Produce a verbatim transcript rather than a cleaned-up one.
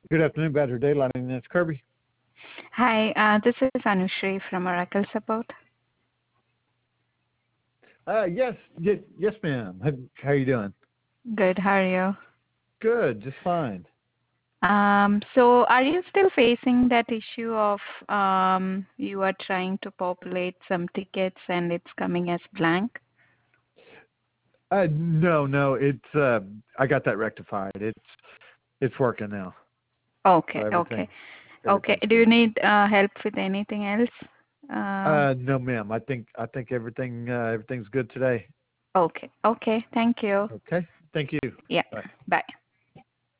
Good afternoon, Badger Daylighting. That's Kirby. Hi, uh, this is Anushri from Oracle Support. Uh, yes, y- yes, ma'am. How, how you doing? Good, how are you? Good, just fine. Um, so are you still facing that issue of um, you are trying to populate some tickets and it's coming as blank? Uh, no, no, it's uh, I got that rectified. It's it's working now. So Okay, everything okay. Okay, everything's do you good. need uh, help with anything else? Uh, Uh, no, ma'am. I think I think everything uh, everything's good today. okay, okay, thank you. Okay. Thank you. Yeah, Bye. bye.